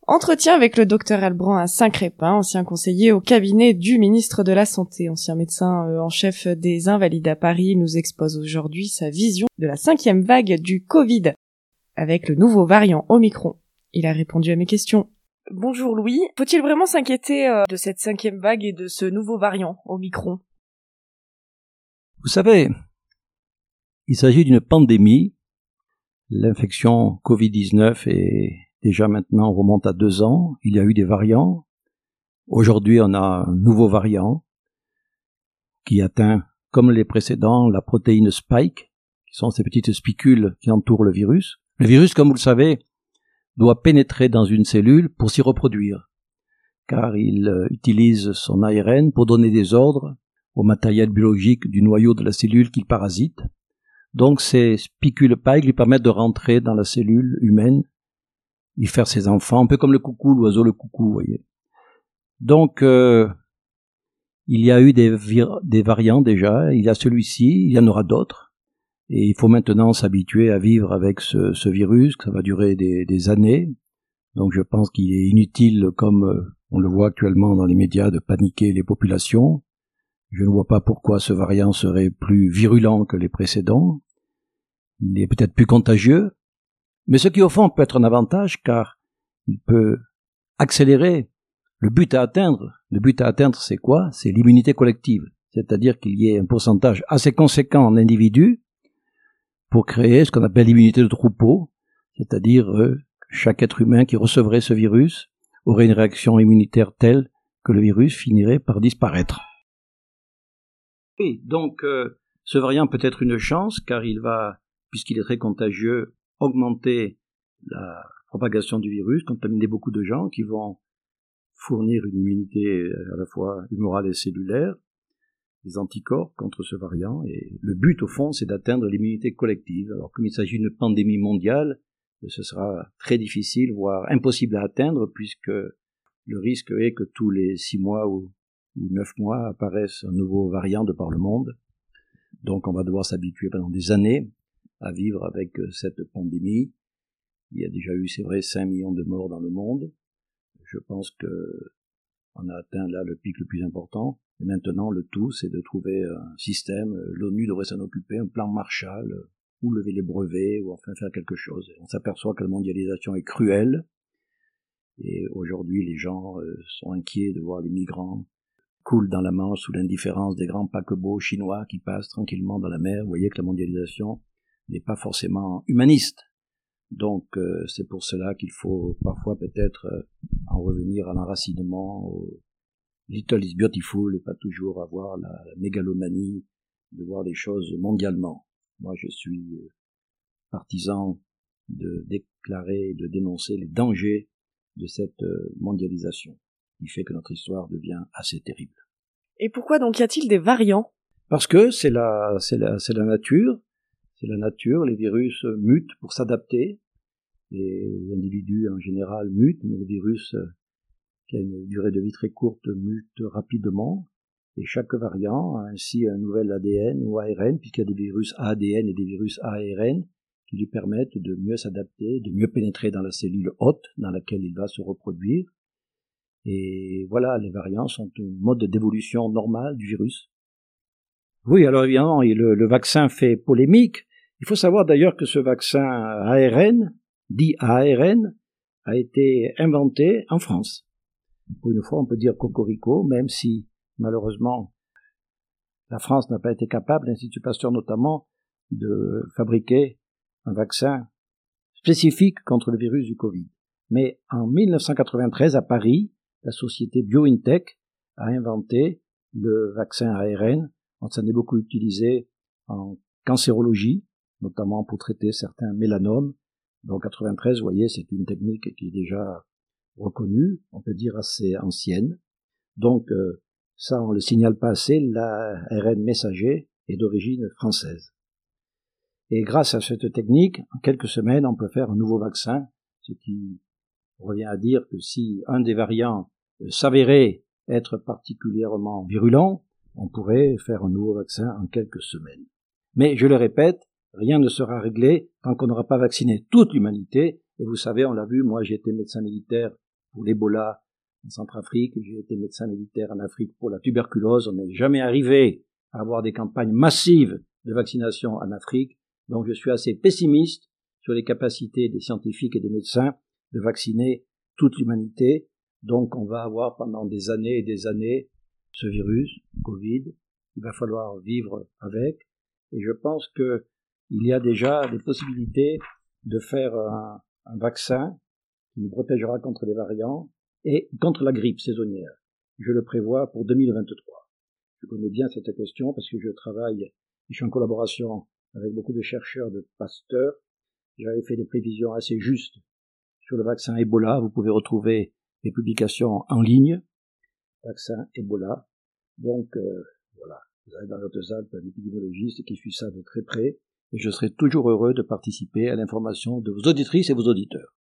Entretien avec le docteur Albrand à Saint-Crépin, ancien conseiller au cabinet du ministre de la Santé, ancien médecin en chef des Invalides à Paris. Il nous expose aujourd'hui sa vision de la 5e vague du Covid avec le nouveau variant Omicron. Il a répondu à mes questions. Bonjour Louis, faut-il vraiment s'inquiéter de cette 5e vague et de ce nouveau variant Omicron ? Vous savez, il s'agit d'une pandémie. L'infection Covid-19 est déjà maintenant remonte à 2 ans. Il y a eu des variants. Aujourd'hui, on a un nouveau variant qui atteint, comme les précédents, la protéine spike, qui sont ces petites spicules qui entourent le virus. Le virus, comme vous le savez, doit pénétrer dans une cellule pour s'y reproduire, car il utilise son ARN pour donner des ordres au matériel biologique du noyau de la cellule qu'il parasite. Donc ces spicules spike lui permettent de rentrer dans la cellule humaine, y faire ses enfants, un peu comme le coucou, l'oiseau le coucou, vous voyez. Donc il y a eu des variants déjà, il y a celui-ci, il y en aura d'autres. Et il faut maintenant s'habituer à vivre avec ce virus, que ça va durer des années. Donc je pense qu'il est inutile, comme on le voit actuellement dans les médias, de paniquer les populations. Je ne vois pas pourquoi ce variant serait plus virulent que les précédents. Il est peut-être plus contagieux, mais ce qui au fond peut être un avantage, car il peut accélérer le but à atteindre. Le but à atteindre, c'est quoi ? C'est l'immunité collective. C'est-à-dire qu'il y ait un pourcentage assez conséquent en individus pour créer ce qu'on appelle l'immunité de troupeau, c'est-à-dire chaque être humain qui recevrait ce virus aurait une réaction immunitaire telle que le virus finirait par disparaître. Et donc ce variant peut être une chance, car il va, puisqu'il est très contagieux, augmenter la propagation du virus, contaminer beaucoup de gens qui vont fournir une immunité à la fois humorale et cellulaire, des anticorps contre ce variant, et le but au fond c'est d'atteindre l'immunité collective. Alors comme il s'agit d'une pandémie mondiale, ce sera très difficile, voire impossible à atteindre, puisque le risque est que tous les 6 mois ou 9 mois apparaisse un nouveau variant de par le monde. Donc on va devoir s'habituer pendant des années à vivre avec cette pandémie. Il y a déjà eu, c'est vrai, 5 millions de morts dans le monde. Je pense qu'on a atteint là le pic le plus important. Et maintenant, le tout, c'est de trouver un système. L'ONU devrait s'en occuper, un plan Marshall, ou lever les brevets, ou enfin faire quelque chose. On s'aperçoit que la mondialisation est cruelle. Et aujourd'hui, les gens sont inquiets de voir les migrants coulent dans la Manche sous l'indifférence des grands paquebots chinois qui passent tranquillement dans la mer. Vous voyez que la mondialisation n'est pas forcément humaniste. Donc c'est pour cela qu'il faut parfois peut-être en revenir à l'enracinement, au little is beautiful, et pas toujours avoir la mégalomanie de voir les choses mondialement. Moi je suis partisan de déclarer et de dénoncer les dangers de cette mondialisation qui fait que notre histoire devient assez terrible. Et pourquoi donc y a-t-il des variants ? Parce que c'est la nature. C'est la nature, les virus mutent pour s'adapter. Les individus en général mutent, mais le virus qui a une durée de vie très courte mute rapidement. Et chaque variant a ainsi un nouvel ADN ou ARN, puisqu'il y a des virus ADN et des virus ARN qui lui permettent de mieux s'adapter, de mieux pénétrer dans la cellule hôte dans laquelle il va se reproduire. Et voilà, les variants sont un mode d'évolution normal du virus. Oui, alors évidemment, le vaccin fait polémique. Il faut savoir d'ailleurs que ce vaccin ARN, dit ARN, a été inventé en France. Pour une fois, on peut dire cocorico, même si, malheureusement, la France n'a pas été capable, l'Institut Pasteur notamment, de fabriquer un vaccin spécifique contre le virus du Covid. Mais en 1993, à Paris, la société BioNTech a inventé le vaccin ARN. On s'en est beaucoup utilisé en cancérologie, notamment pour traiter certains mélanomes. Donc 93, vous voyez, c'est une technique qui est déjà reconnue, on peut dire assez ancienne. Donc ça, on le signale pas assez, l'ARN messager est d'origine française. Et grâce à cette technique, en quelques semaines, on peut faire un nouveau vaccin, ce qui revient à dire que si un des variants s'avérait être particulièrement virulent, on pourrait faire un nouveau vaccin en quelques semaines. Mais, je le répète, rien ne sera réglé tant qu'on n'aura pas vacciné toute l'humanité. Et vous savez, on l'a vu, moi j'ai été médecin militaire pour l'Ebola en Centrafrique, j'ai été médecin militaire en Afrique pour la tuberculose. On n'est jamais arrivé à avoir des campagnes massives de vaccination en Afrique, donc je suis assez pessimiste sur les capacités des scientifiques et des médecins de vacciner toute l'humanité. Donc on va avoir pendant des années et des années ce virus, Covid. Il va falloir vivre avec. Et je pense que il y a déjà des possibilités de faire un vaccin qui nous protégera contre les variants et contre la grippe saisonnière. Je le prévois pour 2023. Je connais bien cette question parce que je suis en collaboration avec beaucoup de chercheurs de Pasteur. J'avais fait des prévisions assez justes sur le vaccin Ebola. Vous pouvez retrouver les publications en ligne. Vaccin Ebola. Donc, voilà. Vous avez dans les Hautes-Alpes un épidémiologiste qui suit ça de très près. Et je serai toujours heureux de participer à l'information de vos auditrices et vos auditeurs.